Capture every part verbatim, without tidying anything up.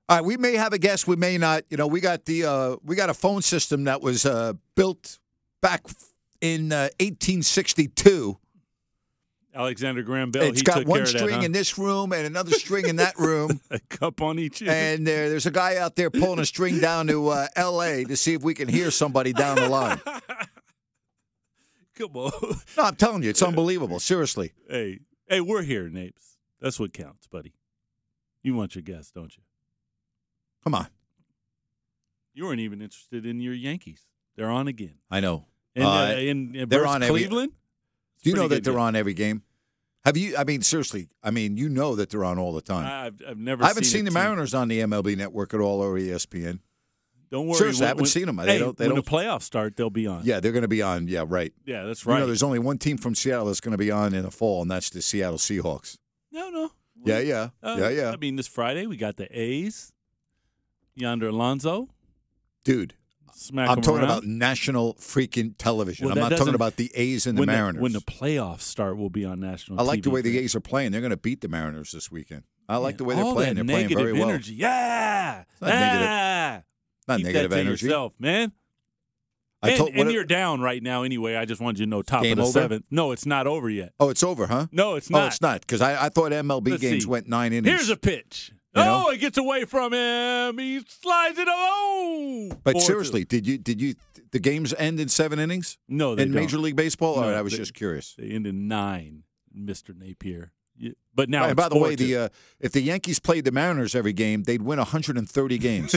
All right, we may have a guest, we may not. You know, we got the uh, we got a phone system that was uh, built back in uh, eighteen sixty-two. Alexander Graham Bell. It's he got took one care of that, string huh? in this room and another string in that room. A cup on each end. And there, there's a guy out there pulling a string down to uh, L A to see if we can hear somebody down the line. Come on. No, I'm telling you, it's unbelievable. Seriously. Hey, hey, we're here, Napes. That's what counts, buddy. You want your guests, don't you? Come on. You weren't even interested in your Yankees. They're on again. I know. And, Uh, uh, in, in they're versus on every- Cleveland? It's Do you know pretty that good they're game. on every game? Have you? I mean, seriously. I mean, you know that they're on all the time. I've, I've never I haven't seen seen a the team- Mariners on the M L B Network at all or E S P N. Don't worry. Seriously, when, I haven't when, seen them. They hey, don't- they when don't- the playoffs start, they'll be on. Yeah, they're going to be on. Yeah, right. Yeah, that's You right. know, there's only one team from Seattle that's going to be on in the fall, and that's the Seattle Seahawks. no, no. Yeah, yeah, Uh, yeah, yeah. I mean, this Friday, we got the A's. Yonder Alonso. Dude, Smack I'm 'em talking around. about national freaking television. Well, I'm that not talking doesn't- about the A's and the when Mariners. The, when the playoffs start, we'll be on national I like T V. the way the A's are playing. They're going to beat the Mariners this weekend. I like the way they're All playing. that They're playing negative very well. energy. Yeah. not negative. Ah. Not Keep negative that to energy. yourself, man. I and told, and what- you're down right now anyway. I just wanted you to know top Game of the over? seventh. No, it's not over yet. oh, it's over, huh? No, it's Oh, not. it's not, because I, I thought M L B Let's games see. went nine innings. Here's a pitch. You Oh, know? it gets away from him. He slides it. Oh, But Four, two. seriously, did you did you the games end in seven innings no, they in don't. Major League Baseball? All No, right, I was they- just curious. They end in nine, Mister Napier. You- But now, and it's by the four way, two. the uh, if the Yankees played the Mariners every game, they'd win one hundred thirty games.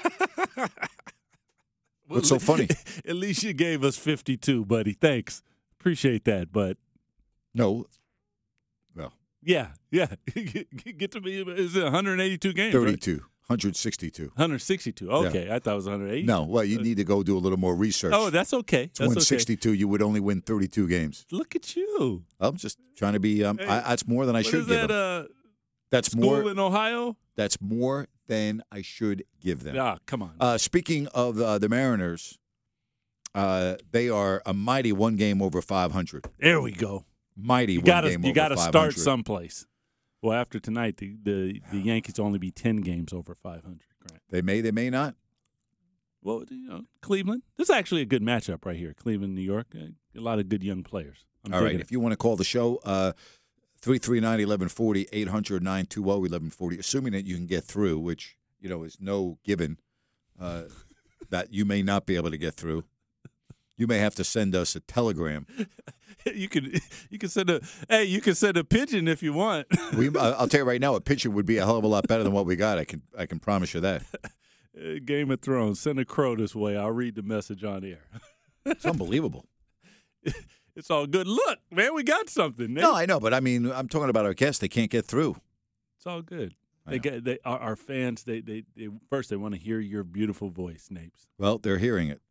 What's so funny? At least you gave us fifty-two, buddy. Thanks. Appreciate that. But No, well, yeah, yeah. Get to me. Is it one hundred eighty-two games? right? thirty-two, one hundred sixty-two. one hundred sixty-two. Okay, I thought it was one hundred eighty. No, well, you need to go do a little more research. Oh, that's okay. to That's win okay. sixty-two, you would only win thirty-two games. Look at you. I'm just trying to be. Um, Hey, I, that's more than I What should is give that? them. Uh, That's school more. in Ohio? That's more than I should give them. Ah, come on. Uh, speaking of uh, the Mariners, uh, they are a mighty one game over five hundred. There we go. Mighty You one gotta, game you over gotta five start hundred. someplace. Well, after tonight, the, the, the Yankees will only be ten games over five hundred. Grant. They may, they may not. Well, you know, Cleveland. This is actually a good matchup right here. Cleveland, New York. Uh, A lot of good young players. I'm All right, digging if you want to call the show, uh, three three nine, eleven forty, eight hundred, nine two zero, eleven forty, assuming that you can get through, which, you know, is no given uh, that you may not be able to get through. You may have to send us a telegram. it. You can you can send a hey you can send a pigeon if you want. We, I- I'll tell you right now, a picture would be a hell of a lot better than what we got. I can I can promise you that. Uh, Game of Thrones. Send a crow this way. I'll read the message on air. It's unbelievable. It's all good. Look, man, we got something. No, I know, but I mean, I'm talking about our guests. They can't get through. It's all good. I They know. get they our, our fans. They, they they first they want to hear your beautiful voice, Napes. Well, they're hearing it.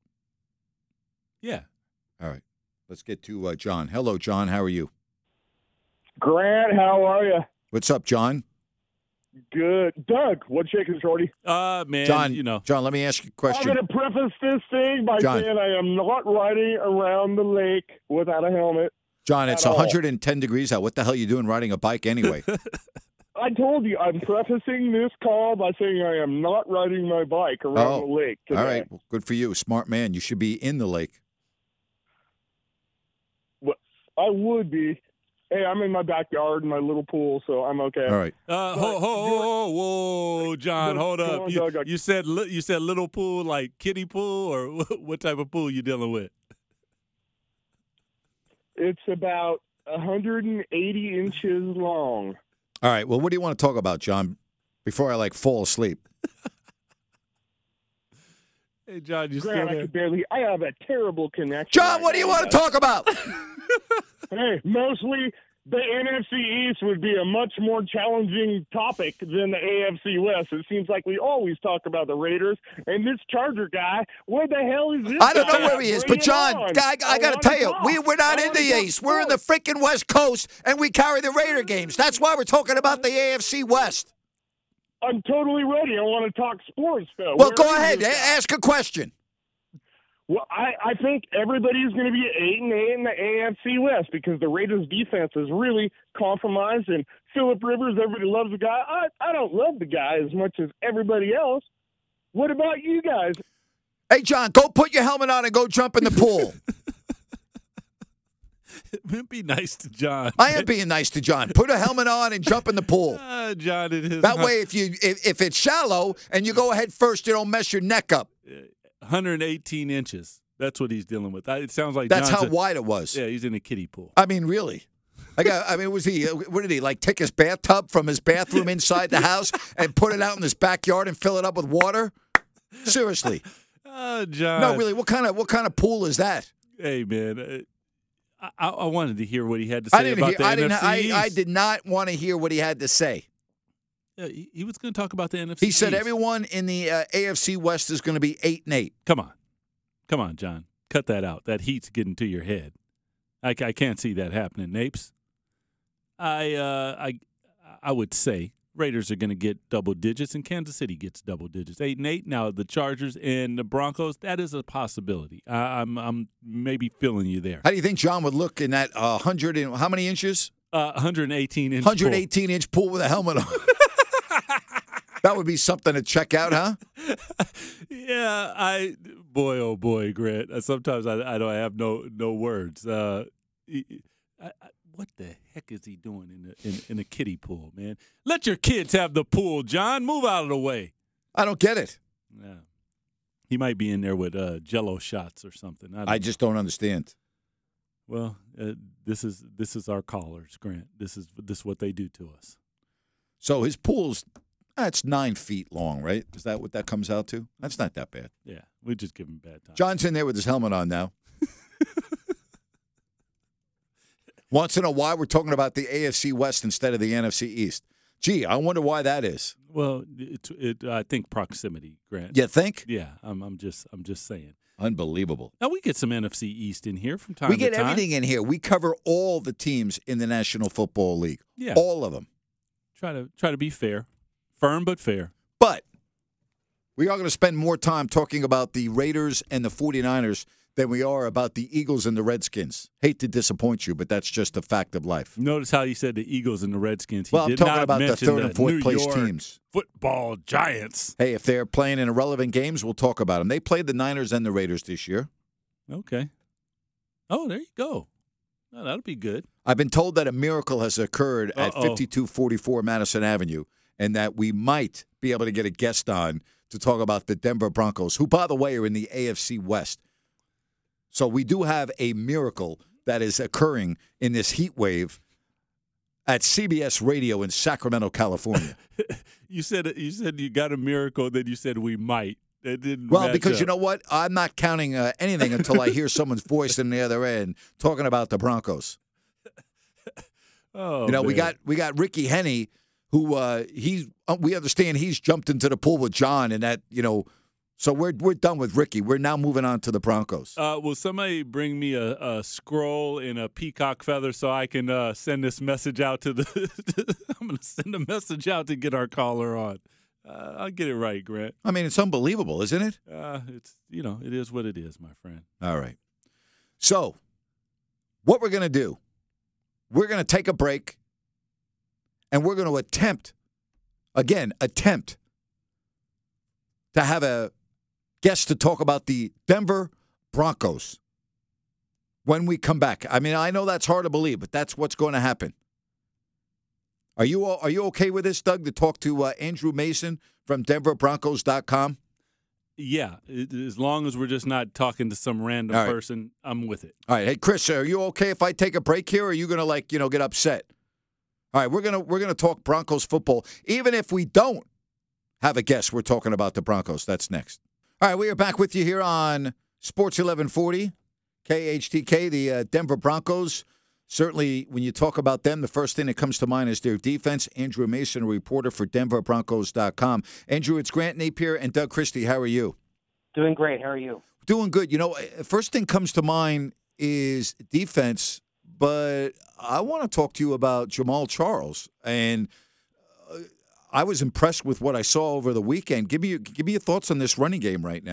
Yeah. All right. Let's get to uh, John. Hello, John. How are you? Grant, how are you? What's up, John? Good. Doug, what's shaking, Shorty? Uh man, John, you know. John, let me ask you a question. I'm going to preface this thing by John. saying I am not riding around the lake without a helmet. John, it's at all. one hundred ten degrees out. What the hell are you doing riding a bike anyway? I told you, I'm prefacing this call by saying I am not riding my bike around Oh, the lake today. All right. Well, good for you. Smart man. You should be in the lake. Well, I would be. Hey, I'm in my backyard in my little pool, so I'm okay. All right. Uh, ho, ho, ho, whoa, John, Go- hold go up. on, You, Doug, I- you said li- you said little pool like kiddie pool, or what type of pool you dealing with? It's about one hundred eighty inches long. All right. Well, what do you want to talk about, John, before I, like, fall asleep? Hey, John, you Grant, still I there? could barely. I have a terrible connection. John, right what do you now. want to talk about? Hey, mostly the N F C East would be a much more challenging topic than the A F C West. It seems like we always talk about the Raiders and this Charger guy. Where the hell is this? I don't know guy? where he is, Bring but it John, on. I, I got to wanna tell you, talk. we, we're not I in wanna the talk East. We're in the sports. freaking West Coast, and we carry the Raider games. That's why we're talking about the A F C West. I'm totally ready. I want to talk sports, though. Well, Where go is ahead. this A- guy? Ask a question. Well, I, I think everybody's going to be eight and eight in the A F C West because the Raiders' defense is really compromised. And Phillip Rivers, everybody loves the guy. I, I don't love the guy as much as everybody else. What about you guys? Hey, John, go put your helmet on and go jump in the pool. Be nice to John. I am being nice to John. Put a helmet on and jump in the pool. Uh, John, it is that way, if you if, if it's shallow and you go ahead first, you don't mess your neck up. one hundred eighteen inches. That's what he's dealing with. It sounds like that's John's how a, wide it was. Yeah, he's in a kiddie pool. I mean, really. I got. I mean, was he? What did he like? Take his bathtub from his bathroom inside the house and put it out in his backyard and fill it up with water? Seriously. Oh, John. No, really. What kind of what kind of pool is that? Hey, man. Uh, I, I wanted to hear what he had to say I didn't about hear, the I N didn't, F C I, East. I did not want to hear what he had to say. Yeah, he, he was going to talk about the N F C He said East. everyone in the uh, A F C West is going to be eight and eight. Come on. Come on, John. Cut that out. That heat's getting to your head. I, I can't see that happening, Napes. I, uh, I, I would say Raiders are going to get double digits, and Kansas City gets double digits. Eight and eight. Now the Chargers and the Broncos, that is a possibility. I, I'm, I'm maybe feeling you there. How do you think John would look in that uh, hundred and how many inches? Uh, one hundred eighteen inch. one hundred eighteen inch pool with a helmet on. That would be something to check out, huh? Yeah, I boy, oh boy, Grant. Sometimes I, I don't have no no words. Uh, I, I, what the heck is he doing in the in, in a kiddie pool, man? Let your kids have the pool, John. Move out of the way. I don't get it. Yeah, he might be in there with uh, Jello shots or something. I, don't I know. just don't understand. Well, uh, this is this is our callers, Grant. This is this is what they do to us. So his pool's that's nine feet long, right? Is that what that comes out to? That's not that bad. Yeah, we just give him bad time. John's in there with his helmet on now. Wants to know why we're talking about the A F C West instead of the N F C East. Gee, I wonder why that is. Well, it, it I think proximity, Grant. You think? Yeah, I'm I'm just I'm just saying. Unbelievable. Now we get some N F C East in here from time We to get time. everything in here. We cover all the teams in the National Football League. Yeah. All of them. Try to try to be fair, firm but fair. But we are going to spend more time talking about the Raiders and the 49ers than we are about the Eagles and the Redskins. Hate to disappoint you, but that's just a fact of life. Notice how you said the Eagles and the Redskins. He Well, I'm did talking not about the mention third and fourth New place York teams. Football Giants. Hey, if they're playing in irrelevant games, we'll talk about them. They played the Niners and the Raiders this year. Okay. Oh, there you go. Oh, that'll be good. I've been told that a miracle has occurred at Uh-oh. fifty-two forty-four Madison Avenue, and that we might be able to get a guest on to talk about the Denver Broncos, who, by the way, are in the A F C West. So we do have a miracle that is occurring in this heat wave at C B S Radio in Sacramento, California. You said you said you got a miracle, then you said we might. It didn't Well, match because up. you know what? I'm not counting uh, anything until I hear someone's voice in the other end talking about the Broncos. Oh, you know, we man. got we got Ricky Henney, who uh, he's uh, we understand he's jumped into the pool with John, and that you know, so we're we're done with Ricky. We're now moving on to the Broncos. Uh, will somebody bring me a, a scroll and a peacock feather so I can uh, send this message out to the? I'm going to send a message out to get our caller on. Uh, I'll get it right, Grant. I mean, it's unbelievable, isn't it? Uh, it's you know, it is what it is, my friend. All right. So, what we're going to do? We're going to take a break, and we're going to attempt, again, attempt to have a guest to talk about the Denver Broncos when we come back. I mean, I know that's hard to believe, but that's what's going to happen. Are you are you okay with this, Doug, to talk to uh, Andrew Mason from Denver Broncos dot com? Yeah, it, as long as we're just not talking to some random All right. person, I'm with it. All right, hey Chris, are you okay if I take a break here, or are you going to like you know get upset? All right, we're gonna we're gonna talk Broncos football, even if we don't have a guest. We're talking about the Broncos. That's next. All right, we are back with you here on Sports eleven forty, K H T K. The uh, Denver Broncos. Certainly, when you talk about them, the first thing that comes to mind is their defense. Andrew Mason, a reporter for Denver Broncos dot com. Andrew, it's Grant Napier and Doug Christie. How are you? Doing great. How are you? Doing good. You know, first thing comes to mind is defense, but I want to talk to you about Jamal Charles. And uh, I was impressed with what I saw over the weekend. Give me give me your thoughts on this running game right now.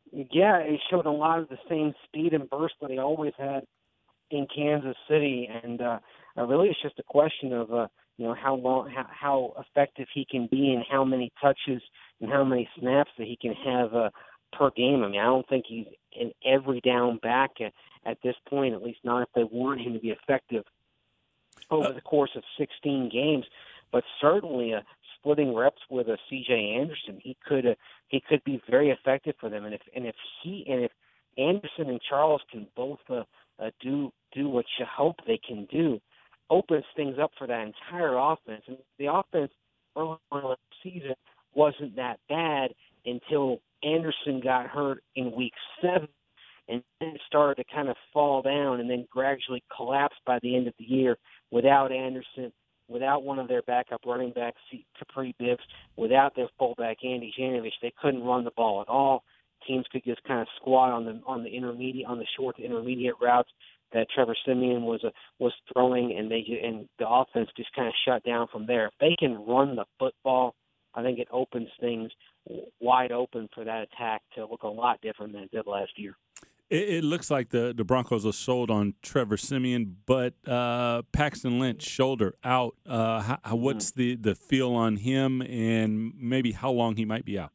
Yeah, he showed a lot of the same speed and burst that he always had in Kansas City, and uh, uh, really it's just a question of uh, you know how long, how, how effective he can be, and how many touches and how many snaps that he can have uh, per game. I mean, I don't think he's an every down back at, at this point, at least not if they want him to be effective over the course of sixteen games. But certainly, uh, splitting reps with a C J Anderson, he could uh, he could be very effective for them. And if and if he and if Anderson and Charles can both uh, uh, do do what you hope they can do, opens things up for that entire offense. And the offense early on in the season wasn't that bad until Anderson got hurt in week seven, and then it started to kind of fall down and then gradually collapse by the end of the year without Anderson, without one of their backup running backs, Capri Bibbs, without their fullback, Andy Janovich. They couldn't run the ball at all. Teams could just kind of squat on the on the intermediate, on the short to intermediate routes that Trevor Siemian was uh, was throwing, and they and the offense just kind of shut down from there. If they can run the football, I think it opens things wide open for that attack to look a lot different than it did last year. It, it looks like the, the Broncos are sold on Trevor Siemian, but uh, Paxton Lynch, shoulder out. Uh, how, how, what's the, the feel on him, and maybe how long he might be out?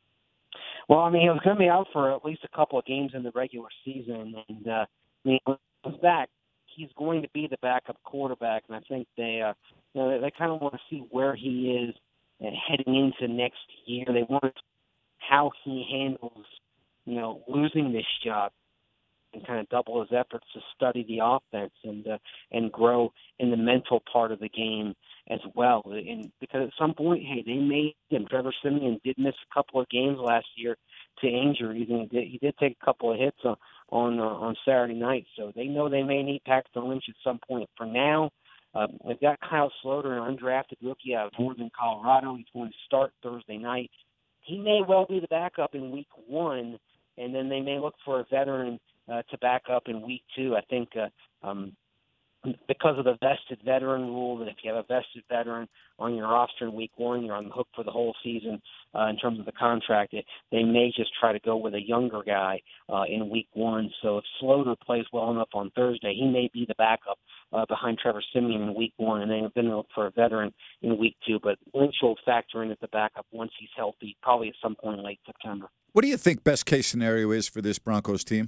Well, I mean, he was going to be out for at least a couple of games in the regular season, and uh, I mean, when he comes back, he's going to be the backup quarterback, and I think they, uh, you know, they, they kind of want to see where he is uh, heading into next year. They want how he handles, you know, losing this job, and kind of double his efforts to study the offense and uh, and grow in the mental part of the game as well. And because at some point, hey, they may. And Trevor Siemian did miss a couple of games last year to injuries, and he did, he did take a couple of hits on on, uh, on Saturday night. So they know they may need Paxton Lynch at some point. For now, uh, they've got Kyle Sloter, an undrafted rookie out of Northern Colorado. He's going to start Thursday night. He may well be the backup in week one, and then they may look for a veteran Uh, to back up in week two. I think uh, um, because of the vested veteran rule, that if you have a vested veteran on your roster in week one, you're on the hook for the whole season uh, in terms of the contract. It, they may just try to go with a younger guy uh, in week one. So if Sloter plays well enough on Thursday, he may be the backup uh, behind Trevor Siemian in week one, and then then look for a veteran in week two. But Lynch will factor in as the backup once he's healthy, probably at some point in late September. What do you think best case scenario is for this Broncos team?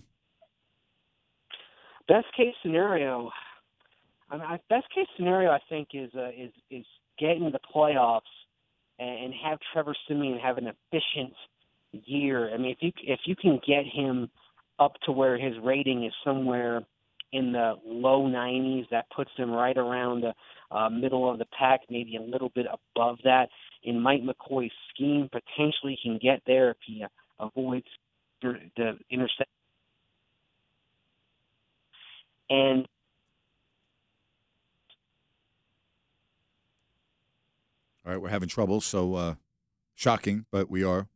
Best case scenario, I mean, best case scenario, I think is uh, is is get into the playoffs and have Trevor Siemian have an efficient year. I mean, if you if you can get him up to where his rating is somewhere in the low nineties, that puts him right around the uh, middle of the pack, maybe a little bit above that. In Mike McCoy's scheme, potentially he can get there if he uh, avoids the, the interception. And all right, we're having trouble, so uh, shocking, but we are.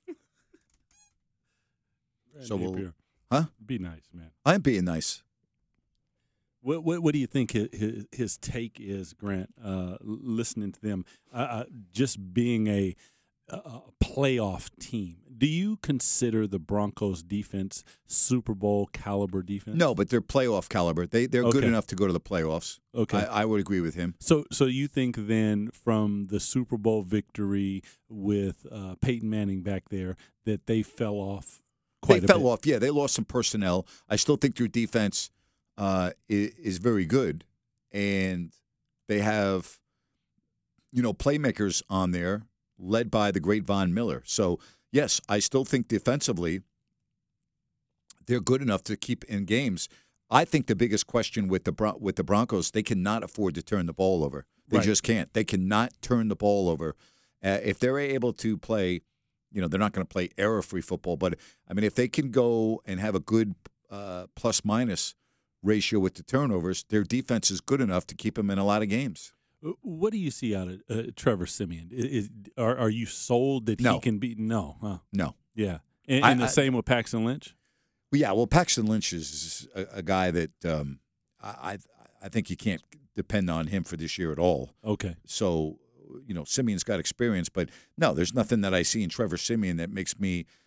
So we'll, huh? Be nice, man. I'm being nice. What what, what do you think his, his, his take is, Grant? Uh, listening to them, uh, uh, just being a, a playoff team. Do you consider the Broncos defense Super Bowl caliber defense? No, but they're playoff caliber. They they're Okay. good enough to go to the playoffs. Okay, I, I would agree with him. So, so you think then from the Super Bowl victory with uh, Peyton Manning back there that they fell off quite They a fell bit? off. Yeah, they lost some personnel. I still think their defense uh, is, is very good, and they have, you know, playmakers on there led by the great Von Miller. So yes, I still think defensively they're good enough to keep in games. I think the biggest question with the Bron- with the Broncos, they cannot afford to turn the ball over. They Right. just can't. They cannot turn the ball over. Uh, if they're able to play, you know, they're not going to play error-free football. But, I mean, if they can go and have a good uh, plus-minus ratio with the turnovers, their defense is good enough to keep them in a lot of games. What do you see out of uh, Trevor Siemian? Is, are are you sold that No. he can be? No, huh? No. Yeah, and, I- and the I- same with Paxton Lynch. Well, yeah, well, Paxton Lynch is a, a guy that um, I I think you can't depend on him for this year at all. Okay, So, you know, Simeon's got experience, but no, there's nothing that I see in Trevor Siemian that makes me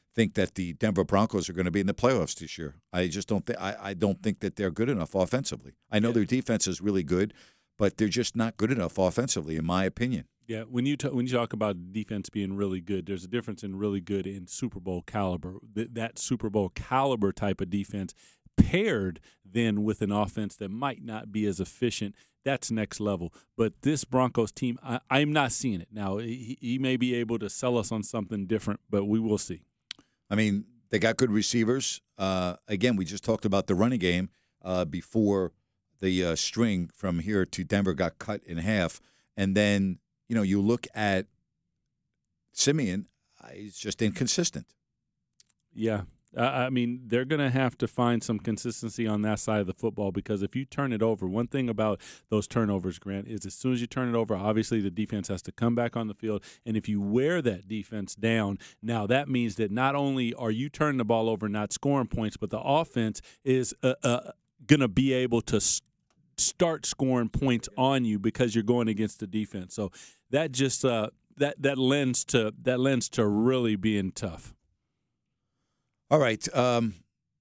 think that the Denver Broncos are going to be in the playoffs this year. I just don't think I, I don't think that they're good enough offensively. I know Yeah. their defense is really good, but they're just not good enough offensively, in my opinion. Yeah, when you t- when you talk about defense being really good, there's a difference in really good and Super Bowl caliber. Th- that Super Bowl caliber type of defense paired then with an offense that might not be as efficient, that's next level. But this Broncos team, I, I'm not seeing it. Now, he, he may be able to sell us on something different, but we will see. I mean, they got good receivers. Uh, again, we just talked about the running game uh, before the uh, string from here to Denver got cut in half. And then, you know, you look at Simeon, he's just inconsistent. Yeah. Uh, I mean, they're going to have to find some consistency on that side of the football because if you turn it over, one thing about those turnovers, Grant, is as soon as you turn it over, obviously the defense has to come back on the field. And if you wear that defense down, now that means that not only are you turning the ball over, not scoring points, but the offense is uh, uh, going to be able to s- start scoring points on you because you're going against the defense. So that just uh, that that lends to that lends to really being tough. All right. Um,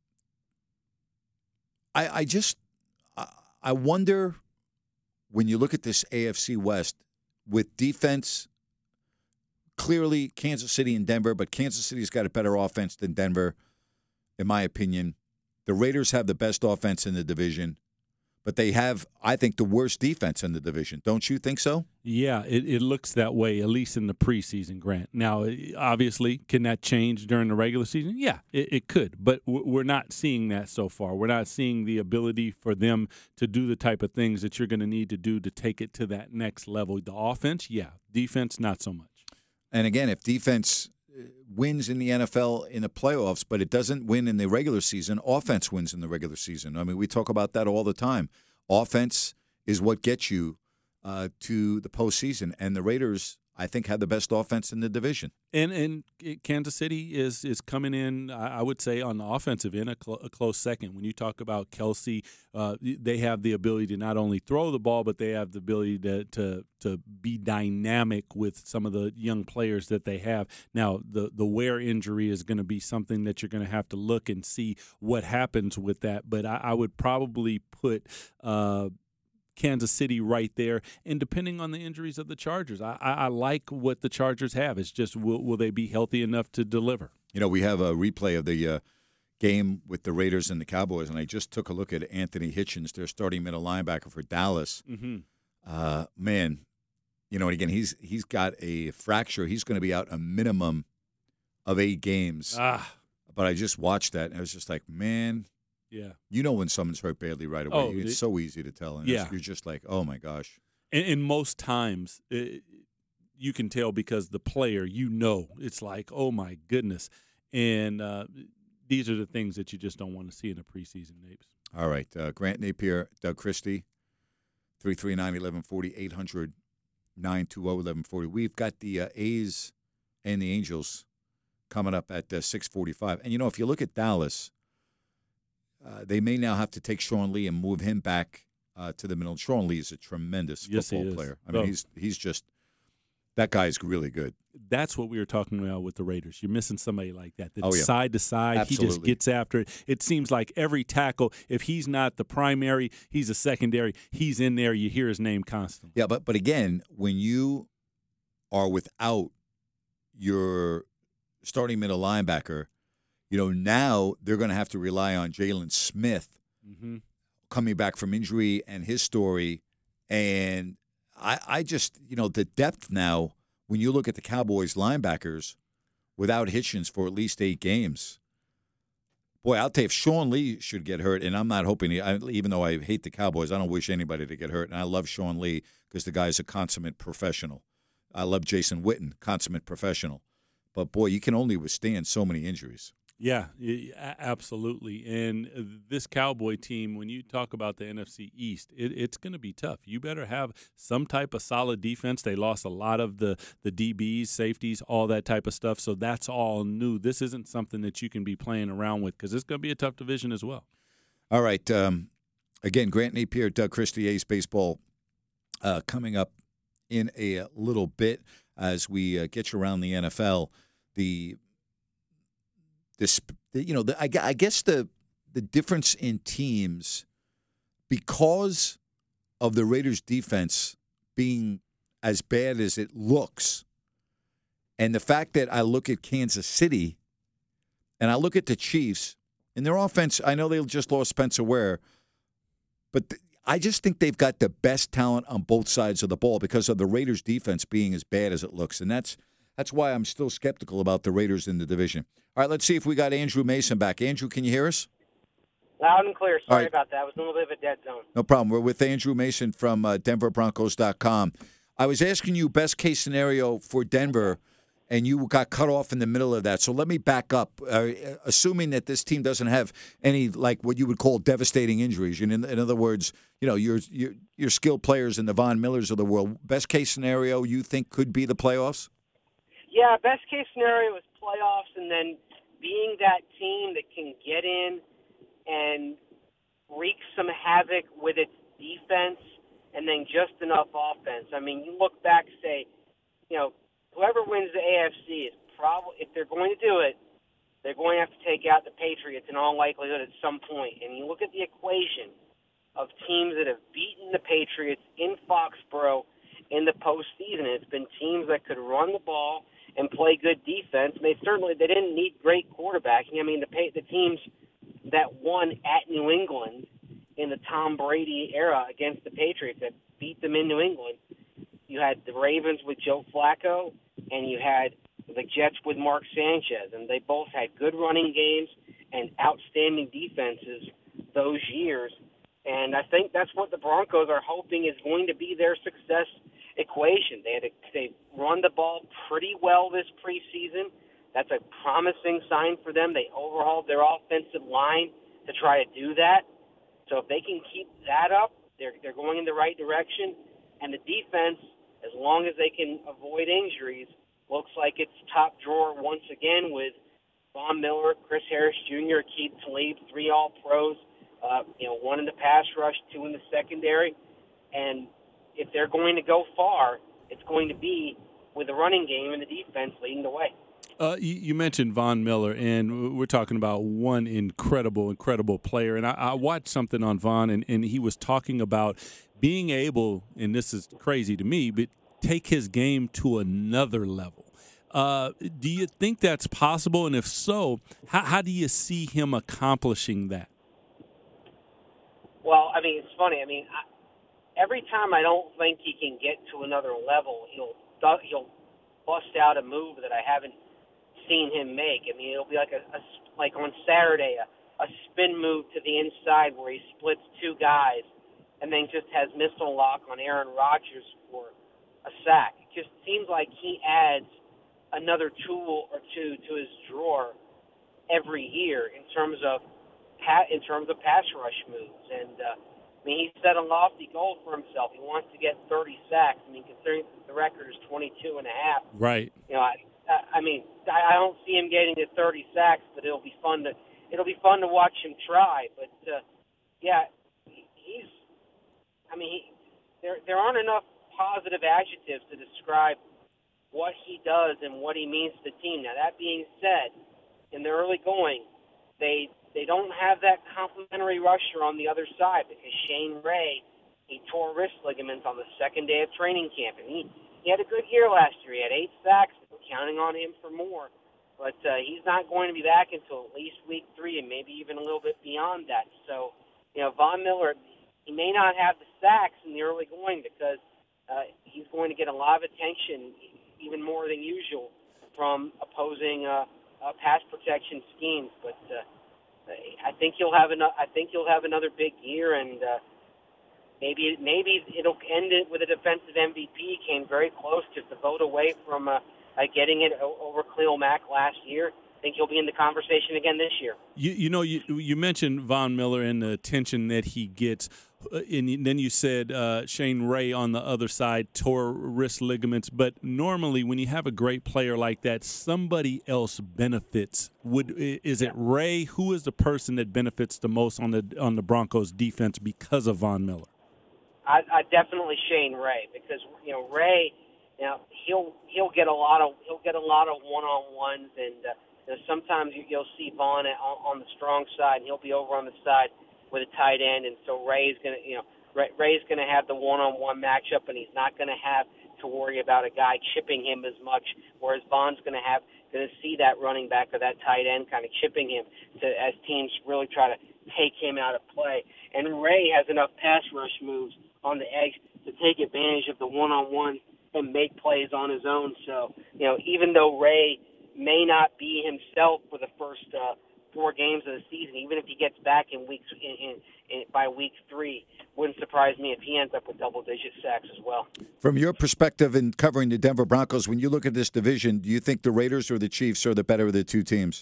I I just I, I wonder when you look at this A F C West with defense. Clearly, Kansas City and Denver, but Kansas City's got a better offense than Denver, in my opinion. The Raiders have the best offense in the division, but they have, I think, the worst defense in the division. Don't you think so? Yeah, it, it looks that way, at least in the preseason, Grant. Now, obviously, can that change during the regular season? Yeah, it, it could, but we're not seeing that so far. We're not seeing the ability for them to do the type of things that you're going to need to do to take it to that next level. The offense, yeah. Defense, not so much. And again, if defense wins in the N F L in the playoffs, but it doesn't win in the regular season, offense wins in the regular season. I mean, we talk about that all the time. Offense is what gets you uh, to the postseason, and the Raiders, I think, have the best offense in the division. And and Kansas City is is coming in, I would say, on the offensive end, a, cl- a close second. When you talk about Kelsey, uh, they have the ability to not only throw the ball, but they have the ability to, to to be dynamic with some of the young players that they have. Now, the, the Ware injury is going to be something that you're going to have to look and see what happens with that. But I, I would probably put uh, – Kansas City right there, and depending on the injuries of the Chargers, I, I, I like what the Chargers have. It's just will, will they be healthy enough to deliver? You know, we have a replay of the uh, game with the Raiders and the Cowboys, and I just took a look at Anthony Hitchens, their starting middle linebacker for Dallas. Mm-hmm. Uh, man, you know, and again, he's he's got a fracture. He's going to be out a minimum of eight games. Ah, But I just watched that, and I was just like, man. yeah. You know when someone's hurt badly right away. Oh, it's it- so easy to tell. And Yeah. it's- you're just like, oh, my gosh. And, and most times it, you can tell because the player, you know, it's like, oh my goodness. And uh, these are the things that you just don't want to see in a preseason, Napes. All right. Uh, Grant Napier, Doug Christie, three three nine, eleven forty, eight hundred, nine two zero, eleven forty. We've got the uh, A's and the Angels coming up at uh, six forty-five. And, you know, if you look at Dallas, uh, they may now have to take Sean Lee and move him back uh, to the middle. Sean Lee is a tremendous Yes, he football is. player. I mean, Oh. he's he's just – that guy's really good. That's what we were talking about with the Raiders. You're missing somebody like that. That's Oh, yeah. side to side. He just Absolutely. gets after it. It seems like every tackle, if he's not the primary, he's a secondary. He's in there. You hear his name constantly. Yeah, but but again, when you are without your starting middle linebacker, you know, now they're going to have to rely on Jalen Smith Mm-hmm. coming back from injury and his story. And I, I just, you know, the depth now, when you look at the Cowboys linebackers without Hitchens for at least eight games, boy, I'll tell you, if Sean Lee should get hurt, and I'm not hoping, he, I, even though I hate the Cowboys, I don't wish anybody to get hurt. And I love Sean Lee because the guy's a consummate professional. I love Jason Witten, consummate professional. But, boy, you can only withstand so many injuries. Yeah, y- a- absolutely. And uh, this Cowboy team, when you talk about the N F C East, it, it's going to be tough. You better have some type of solid defense. They lost a lot of the, the D Bs, safeties, all that type of stuff. So that's all new. This isn't something that you can be playing around with because it's going to be a tough division as well. All right. Um, again, Grant Napier, Doug Christie, A's Baseball, uh, coming up in a little bit as we uh, get you around the N F L. The this, you know, the, I, I guess the the difference in teams because of the Raiders' defense being as bad as it looks, and the fact that I look at Kansas City and I look at the Chiefs and their offense. I know they just lost Spencer Ware, but th- I just think they've got the best talent on both sides of the ball because of the Raiders' defense being as bad as it looks, and that's that's why I'm still skeptical about the Raiders in the division. All right, let's see if we got Andrew Mason back. Andrew, can you hear us? Loud and clear. Sorry right. about that. I was in a little bit of a dead zone. No problem. We're with Andrew Mason from uh, Denver Broncos dot com. I was asking you best case scenario for Denver, and you got cut off in the middle of that. So let me back up. Uh, assuming that this team doesn't have any, like what you would call devastating injuries. In, in other words, you know, your, your, your skilled players and the Von Millers of the world, best case scenario you think could be the playoffs? Yeah, best case scenario is playoffs, and then being that team that can get in and wreak some havoc with its defense and then just enough offense. I mean, you look back, say, you know, whoever wins the A F C is probably, if they're going to do it, they're going to have to take out the Patriots in all likelihood at some point. And you look at the equation of teams that have beaten the Patriots in Foxborough in the postseason. It's been teams that could run the ball and play good defense. And they certainly they didn't need great quarterbacking. I mean, the the teams that won at New England in the Tom Brady era against the Patriots that beat them in New England, you had the Ravens with Joe Flacco, and you had the Jets with Mark Sanchez, and they both had good running games and outstanding defenses those years. And I think that's what the Broncos are hoping is going to be their success equation. They had a, they run the ball pretty well this preseason. That's a promising sign for them. They overhauled their offensive line to try to do that. So if they can keep that up, they're they're going in the right direction. And the defense, as long as they can avoid injuries, looks like it's top drawer once again with Von Miller, Chris Harris Junior, Keith Talib, three All-Pros, uh, you know, one in the pass rush, two in the secondary. And if they're going to go far, it's going to be with the running game and the defense leading the way. Uh, you, you mentioned Von Miller, and we're talking about one incredible, incredible player. And I, I watched something on Von, and, and he was talking about being able, and this is crazy to me, but take his game to another level. Uh, do you think that's possible? And if so, how, how do you see him accomplishing that? Well, I mean, it's funny. I mean, I, every time I don't think he can get to another level, he'll he'll bust out a move that I haven't seen him make. I mean, it'll be like a, a like on Saturday, a, a spin move to the inside where he splits two guys and then just has missile lock on Aaron Rodgers for a sack. It just seems like he adds another tool or two to his drawer every year in terms of in terms of pass rush moves. And uh, I mean, he set a lofty goal for himself. He wants to get thirty sacks. I mean, considering the record is twenty-two and a half. Right. You know, I, I mean, I don't see him getting to thirty sacks, but it'll be fun to it'll be fun to watch him try. But uh, yeah, he's. I mean, he, there there aren't enough positive adjectives to describe what he does and what he means to the team. Now, that being said, in the early going, they they don't have that complimentary rusher on the other side because Shane Ray, he tore wrist ligaments on the second day of training camp, and he, he had a good year last year. He had eight sacks. We're counting on him for more, but uh, he's not going to be back until at least week three and maybe even a little bit beyond that. So, you know, Von Miller, he may not have the sacks in the early going because uh, he's going to get a lot of attention, even more than usual, from opposing uh, uh, pass protection schemes. But uh, I think he'll have an, I think he'll have another big year, and uh, maybe maybe it'll end it with a defensive M V P. Came very close, just a vote away from uh, uh, getting it over Khalil Mack last year. I think he'll be in the conversation again this year. You, you know, you you mentioned Von Miller and the attention that he gets, uh, and then you said uh, Shane Ray on the other side tore wrist ligaments. But normally, when you have a great player like that, somebody else benefits. Would is it Ray? Who is the person that benefits the most on the on the Broncos defense because of Von Miller? I, I definitely Shane Ray because you know Ray, you know he'll he'll get a lot of he'll get a lot of one on ones and. Uh, You know, sometimes you, you'll see Vaughn on, on the strong side, and he'll be over on the side with a tight end, and so Ray's going to, you know, Ray, Ray's going to have the one-on-one matchup, and he's not going to have to worry about a guy chipping him as much, whereas Vaughn's going to have going to see that running back or that tight end kind of chipping him to, as teams really try to take him out of play. And Ray has enough pass rush moves on the edge to take advantage of the one-on-one and make plays on his own. So, you know, even though Ray may not be himself for the first uh, four games of the season, even if he gets back in weeks in, in, in by week three, wouldn't surprise me if he ends up with double-digit sacks as well. From your perspective in covering the Denver Broncos, when you look at this division, do you think the Raiders or the Chiefs are the better of the two teams?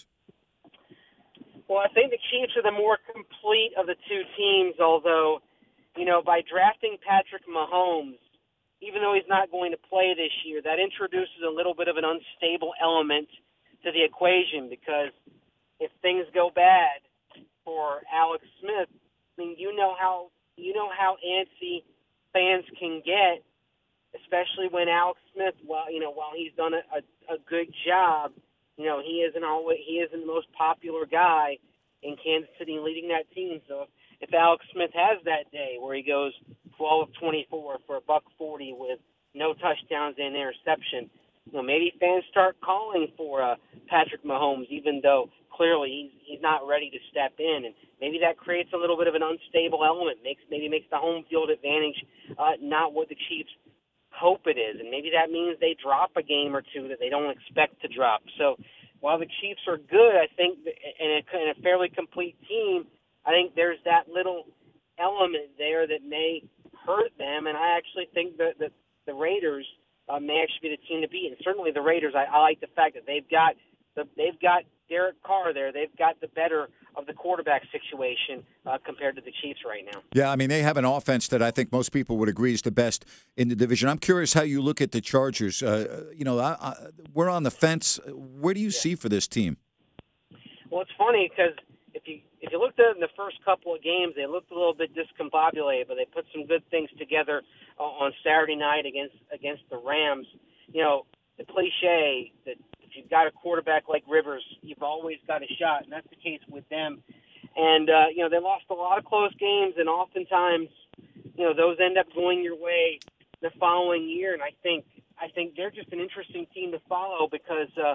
Well, I think the Chiefs are the more complete of the two teams, although, you know, by drafting Patrick Mahomes, even though he's not going to play this year, that introduces a little bit of an unstable element to the equation, because if things go bad for Alex Smith, I mean, you know how you know how antsy fans can get, especially when Alex Smith, while you know, while he's done a, a, a good job, you know, he isn't always he isn't the most popular guy in Kansas City leading that team. So if, if Alex Smith has that day where he goes twelve of twenty-four for a buck forty with no touchdowns and interception, you know, maybe fans start calling for uh, Patrick Mahomes, even though clearly he's he's not ready to step in, and maybe that creates a little bit of an unstable element. Makes maybe makes the home field advantage uh, not what the Chiefs hope it is, and maybe that means they drop a game or two that they don't expect to drop. So while the Chiefs are good, I think, and a, and a fairly complete team, I think there's that little element there that may hurt them, and I actually think that, that the Raiders uh, may actually be the team to beat. And certainly the Raiders, I, I like the fact that they've got the, they've got Derek Carr there. They've got the better of the quarterback situation uh, compared to the Chiefs right now. Yeah, I mean, they have an offense that I think most people would agree is the best in the division. I'm curious how you look at the Chargers. Uh, you know, I, I, we're on the fence. Where do you yeah. see for this team? Well, it's funny because if you if you looked at it in the first couple of games, they looked a little bit discombobulated, but they put some good things together uh, on Saturday night against against the Rams. You know, the cliche that if you've got a quarterback like Rivers, you've always got a shot, and that's the case with them. And, uh, you know, they lost a lot of close games, and oftentimes, you know, those end up going your way the following year. And I think I think they're just an interesting team to follow because uh,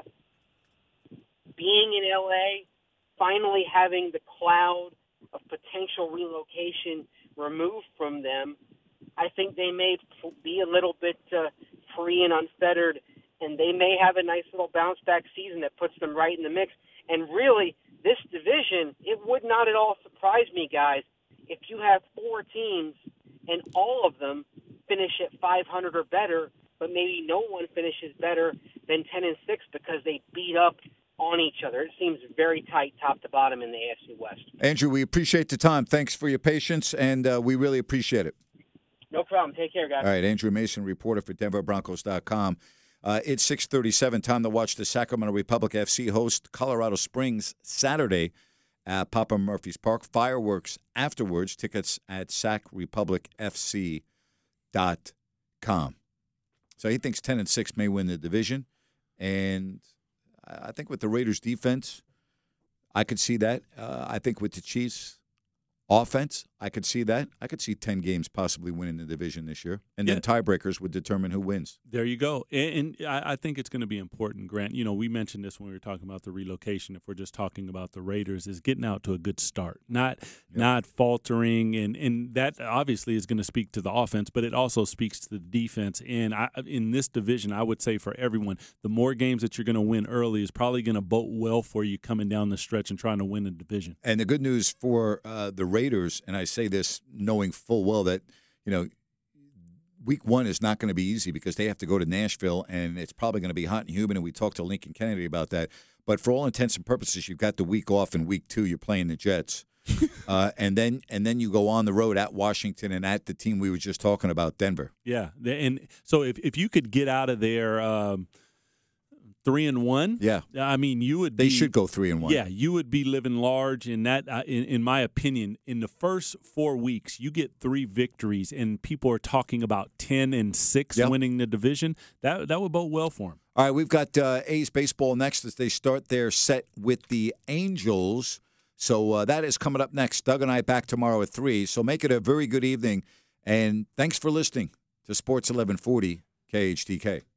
being in L A, finally having the cloud of potential relocation removed from them, I think they may be a little bit uh, free and unfettered, and they may have a nice little bounce-back season that puts them right in the mix. And really, this division, it would not at all surprise me, guys, if you have four teams and all of them finish at five hundred or better, but maybe no one finishes better than ten and six because they beat up on each other. It seems very tight top to bottom in the A F C West. Andrew, we appreciate the time. Thanks for your patience, and uh, we really appreciate it. No problem. Take care, guys. All right, Andrew Mason, reporter for Denver Broncos dot com. Uh, it's six thirty-seven, time to watch the Sacramento Republic F C host Colorado Springs Saturday at Papa Murphy's Park. Fireworks afterwards. Tickets at sac republic f c dot com. So he thinks ten and six may win the division. And I think with the Raiders' defense, I could see that. Uh, I think with the Chiefs' offense, I could see that. I could see ten games possibly winning the division this year. And then yeah. tiebreakers would determine who wins. There you go. And, and I, I think it's going to be important, Grant. You know, we mentioned this when we were talking about the relocation. If we're just talking about the Raiders, is getting out to a good start, not yeah. not faltering. And, and that obviously is going to speak to the offense, but it also speaks to the defense. And I, in this division, I would say for everyone, the more games that you're going to win early is probably going to bode well for you coming down the stretch and trying to win the division. And the good news for uh, the Raiders, and I say this knowing full well that, you know, week one is not going to be easy because they have to go to Nashville, and it's probably going to be hot and humid, and we talked to Lincoln Kennedy about that. But for all intents and purposes, you've got the week off, and week two you're playing the Jets. uh, and then and then you go on the road at Washington and at the team we were just talking about, Denver. Yeah, and so if, if you could get out of there um, – Three and one. Yeah, I mean, you would. They be, should go three and one. Yeah, you would be living large in that. Uh, in, in my opinion, in the first four weeks, you get three victories, and people are talking about ten and six yep. winning the division. That that would bode well for them. All right, we've got uh, A's baseball next as they start their set with the Angels. So uh, that is coming up next. Doug and I back tomorrow at three. So make it a very good evening. And thanks for listening to Sports eleven forty K H T K.